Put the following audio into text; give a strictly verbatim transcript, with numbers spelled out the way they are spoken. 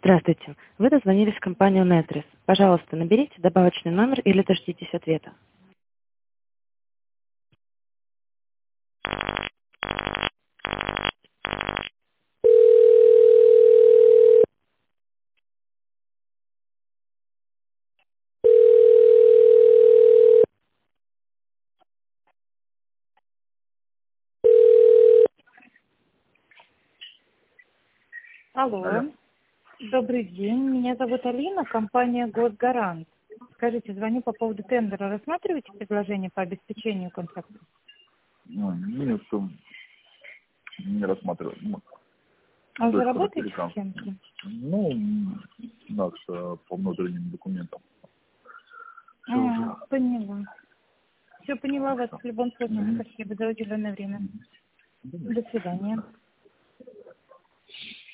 Здравствуйте. Вы дозвонились в компанию Нетрис. Пожалуйста, наберите добавочный номер или дождитесь ответа. Алло, Алло. добрый день. Меня зовут Алина, компания Госгарант. Скажите, звоню по поводу тендера. Рассматриваете предложение по обеспечению контракта? Ну, нет, что не рассматриваю. Ну, А то уже есть когда работаете перекам. с кем-то? Ну, у нас э, по внутренним документам. Все уже. А, поняла. Все поняла Так вас что. в любом случае. Мгм. Спасибо за уделенное время. Мгм. Да нет, До свидания. да.